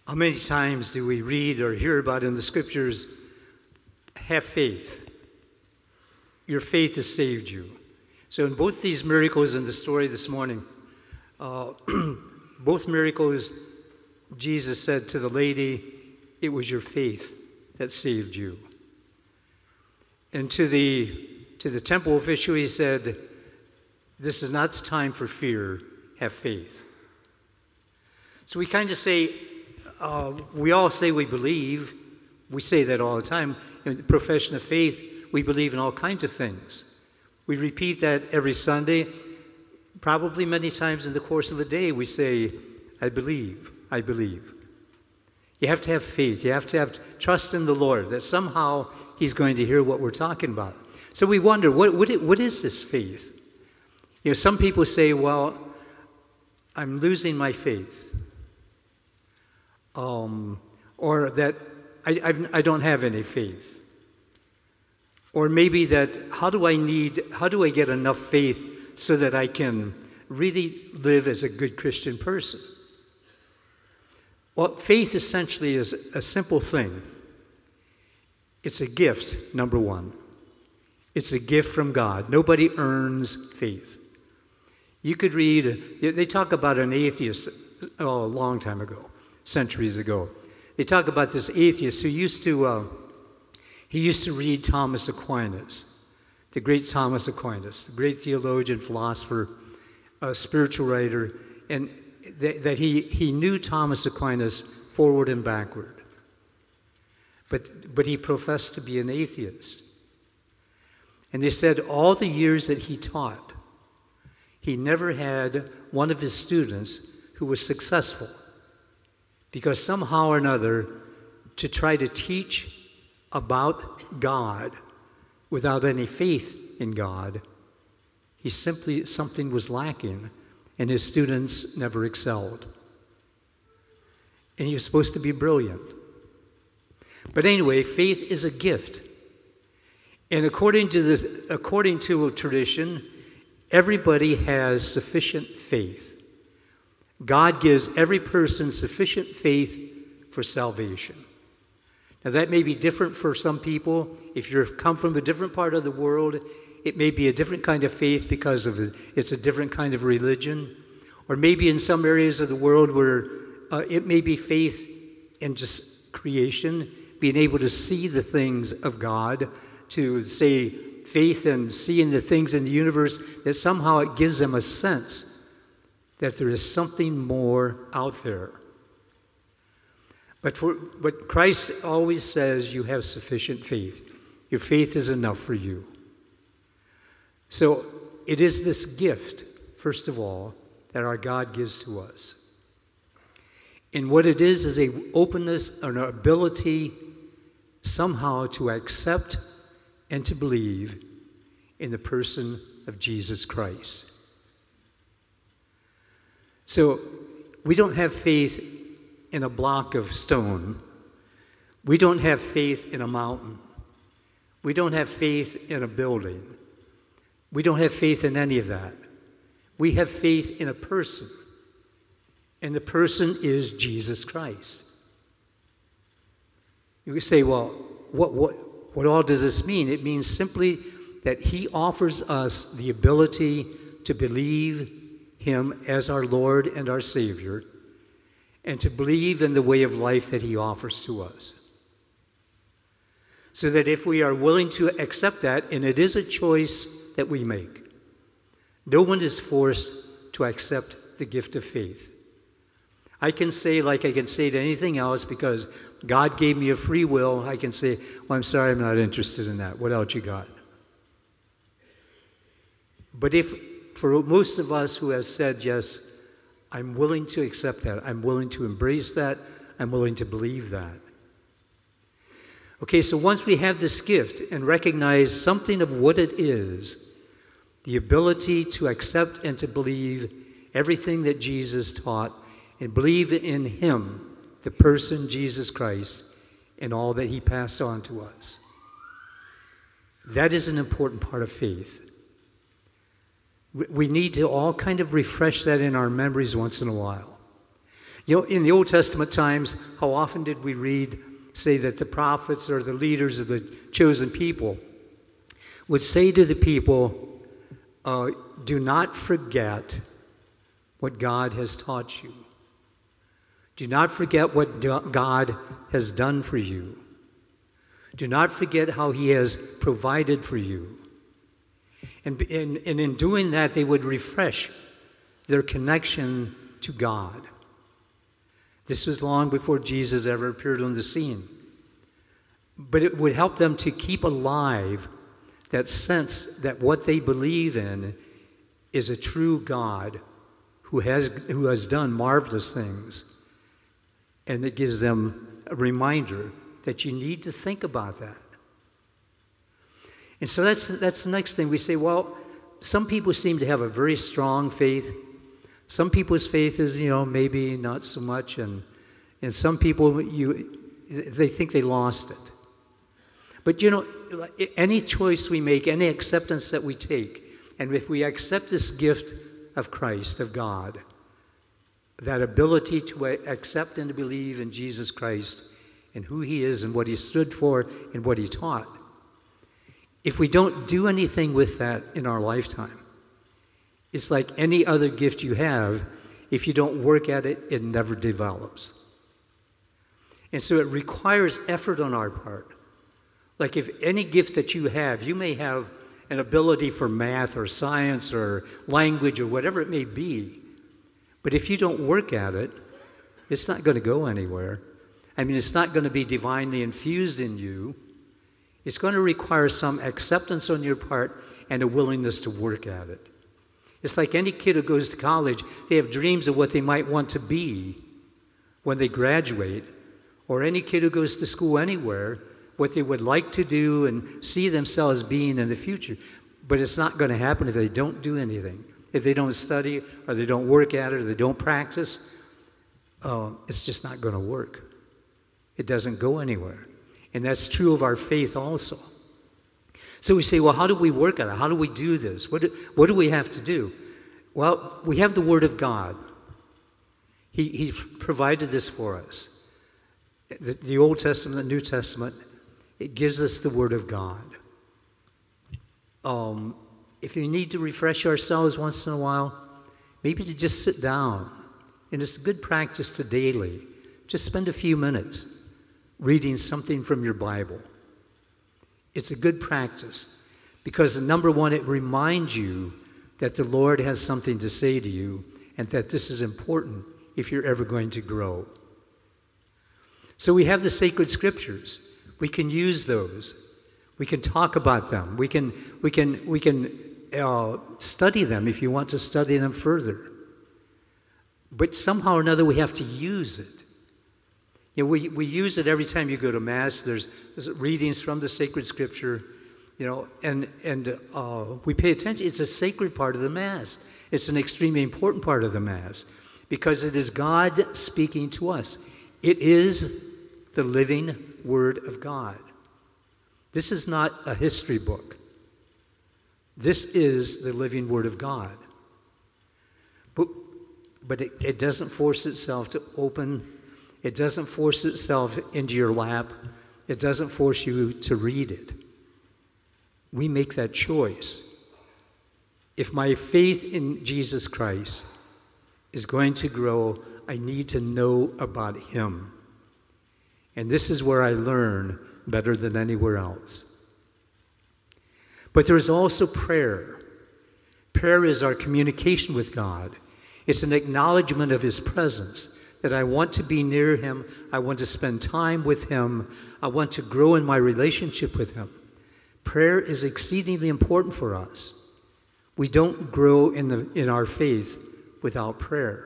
How many times do we read or hear about in the scriptures, have faith? Your faith has saved you. So in both these miracles in the story this morning, both miracles, Jesus said to the lady, it was your faith that saved you. And to the temple official, he said, this is not the time for fear, have faith. So we kind of say, we all say we believe. We say that all the time. In the profession of faith, we believe in all kinds of things. We repeat that every Sunday. Probably many times in the course of the day, we say, I believe, I believe. You have to have faith. You have to have trust in the Lord that somehow He's going to hear what we're talking about. So we wonder, what is this faith? You know, some people say, well, I'm losing my faith. Or that I don't have any faith. Or maybe that, how do I get enough faith so that I can really live as a good Christian person? Well, faith essentially is a simple thing. It's a gift, number one. It's a gift from God. Nobody earns faith. You could read, they talk about an atheist a long time ago, centuries ago. They talk about this atheist who used to read Thomas Aquinas, the great Thomas Aquinas, the great theologian, philosopher, spiritual writer, and that he knew Thomas Aquinas forward and backward. But he professed to be an atheist. And they said all the years that he taught, he never had one of his students who was successful. Because somehow or another, to try to teach about God without any faith in God, something was lacking, and his students never excelled. And he was supposed to be brilliant. But anyway, faith is a gift. And according to tradition, everybody has sufficient faith. God gives every person sufficient faith for salvation. Now that may be different for some people. If you've come from a different part of the world, it may be a different kind of faith because it's a different kind of religion. Or maybe in some areas of the world where it may be faith in just creation, being able to see the things of God, to say faith in seeing the things in the universe, that somehow it gives them a sense that there is something more out there. But Christ always says you have sufficient faith. Your faith is enough for you. So it is this gift, first of all, that our God gives to us. And what it is an openness, an ability somehow to accept and to believe in the person of Jesus Christ. So we don't have faith in a block of stone. We don't have faith in a mountain. We don't have faith in a building. We don't have faith in any of that. We have faith in a person. And the person is Jesus Christ. You say, well, what all does this mean? It means simply that He offers us the ability to believe Him as our Lord and our Savior, and to believe in the way of life that He offers to us. So that if we are willing to accept that, and it is a choice that we make, no one is forced to accept the gift of faith. I can say, like I can say to anything else, because God gave me a free will, I can say, well, I'm sorry, I'm not interested in that. What else you got? But if, for most of us who have said, yes, I'm willing to accept that, I'm willing to embrace that, I'm willing to believe that. Okay, so once we have this gift and recognize something of what it is, the ability to accept and to believe everything that Jesus taught, and believe in Him, the person Jesus Christ, and all that He passed on to us. That is an important part of faith. We need to all kind of refresh that in our memories once in a while. You know, in the Old Testament times, how often did we read, say that the prophets or the leaders of the chosen people would say to the people, do not forget what God has taught you. Do not forget what God has done for you. Do not forget how he has provided for you. And in doing that, they would refresh their connection to God. This was long before Jesus ever appeared on the scene. But it would help them to keep alive that sense that what they believe in is a true God who has done marvelous things. And it gives them a reminder that you need to think about that. And so that's the next thing. We say, well, some people seem to have a very strong faith. Some people's faith is, maybe not so much. And some people, they think they lost it. But, any choice we make, any acceptance that we take, and if we accept this gift of Christ, of God, that ability to accept and to believe in Jesus Christ and who he is and what he stood for and what he taught, if we don't do anything with that in our lifetime, it's like any other gift you have. If you don't work at it, it never develops. And so it requires effort on our part. Like if any gift that you have, you may have an ability for math or science or language or whatever it may be, but if you don't work at it, it's not going to go anywhere. I mean, it's not going to be divinely infused in you. It's going to require some acceptance on your part and a willingness to work at it. It's like any kid who goes to college, they have dreams of what they might want to be when they graduate, or any kid who goes to school anywhere, what they would like to do and see themselves being in the future. But it's not going to happen if they don't do anything. If they don't study, or they don't work at it, or they don't practice, it's just not going to work. It doesn't go anywhere. And that's true of our faith also. So we say, well, how do we work at it? How do we do this? What do we have to do? Well, we have the Word of God. He provided this for us. The Old Testament, the New Testament, it gives us the Word of God. If you need to refresh ourselves once in a while, maybe to just sit down. And it's a good practice to daily. Just spend a few minutes reading something from your Bible. It's a good practice because, number one, it reminds you that the Lord has something to say to you and that this is important if you're ever going to grow. So we have the sacred scriptures. We can use those. We can talk about them. We can study them if you want to study them further. But somehow or another we have to use it. We use it every time you go to Mass. There's readings from the sacred scripture, and we pay attention. It's a sacred part of the Mass. It's an extremely important part of the Mass because it is God speaking to us. It is the living Word of God. This is not a history book. This is the living Word of God. But it doesn't force itself to open. It doesn't force itself into your lap. It doesn't force you to read it. We make that choice. If my faith in Jesus Christ is going to grow, I need to know about Him. And this is where I learn better than anywhere else. But there is also prayer. Prayer is our communication with God. It's an acknowledgement of His presence, that I want to be near Him. I want to spend time with Him. I want to grow in my relationship with Him. Prayer is exceedingly important for us. We don't grow in our faith without prayer.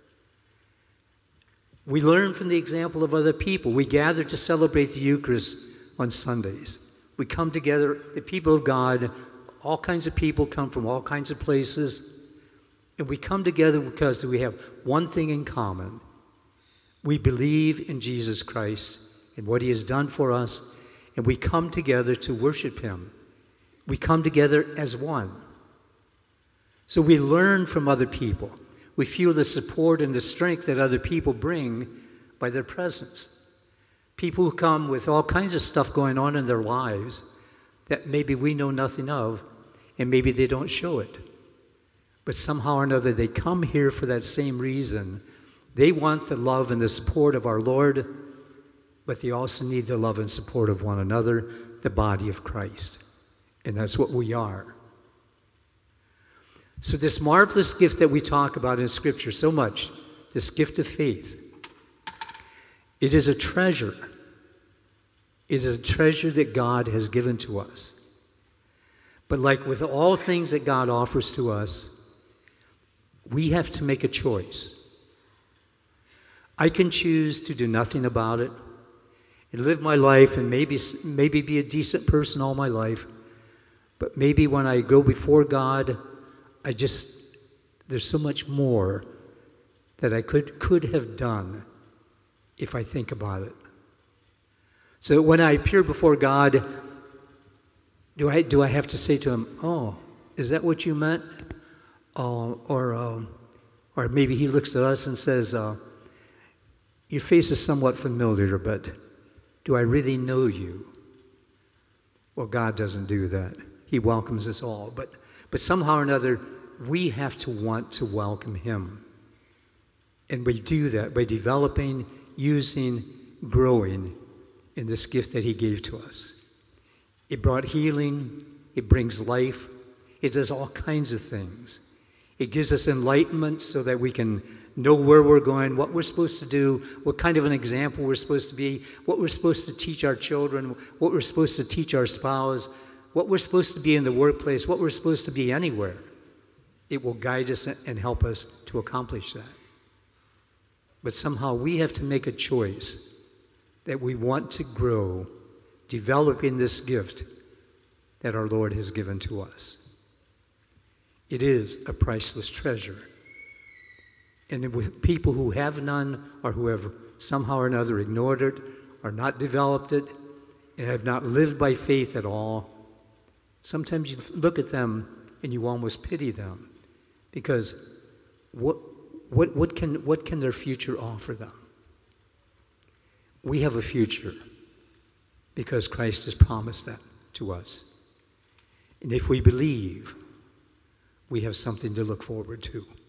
We learn from the example of other people. We gather to celebrate the Eucharist on Sundays. We come together, the people of God, all kinds of people come from all kinds of places, and we come together because we have one thing in common. We believe in Jesus Christ and what He has done for us, and we come together to worship Him. We come together as one. So we learn from other people. We feel the support and the strength that other people bring by their presence. People who come with all kinds of stuff going on in their lives that maybe we know nothing of, and maybe they don't show it. But somehow or another, they come here for that same reason. They want the love and the support of our Lord, but they also need the love and support of one another, the body of Christ. And that's what we are. So this marvelous gift that we talk about in Scripture so much, this gift of faith, it is a treasure. It is a treasure that God has given to us. But like with all things that God offers to us, we have to make a choice. I can choose to do nothing about it and live my life and maybe be a decent person all my life. But maybe when I go before God, there's so much more that I could have done if I think about it. So when I appear before God, do I have to say to him, "Oh, is that what you meant?" Or maybe he looks at us and says, "Your face is somewhat familiar, but do I really know you?" Well, God doesn't do that. He welcomes us all. But somehow or another, we have to want to welcome him. And we do that by developing, using, growing in this gift that he gave to us. It brought healing. It brings life. It does all kinds of things. It gives us enlightenment so that we can know where we're going, what we're supposed to do, what kind of an example we're supposed to be, what we're supposed to teach our children, what we're supposed to teach our spouse, what we're supposed to be in the workplace, what we're supposed to be anywhere. It will guide us and help us to accomplish that. But somehow we have to make a choice that we want to grow, developing this gift that our Lord has given to us. It is a priceless treasure. And with people who have none or who have somehow or another ignored it or not developed it and have not lived by faith at all, sometimes you look at them and you almost pity them because what can their future offer them? We have a future because Christ has promised that to us. And if we believe, we have something to look forward to.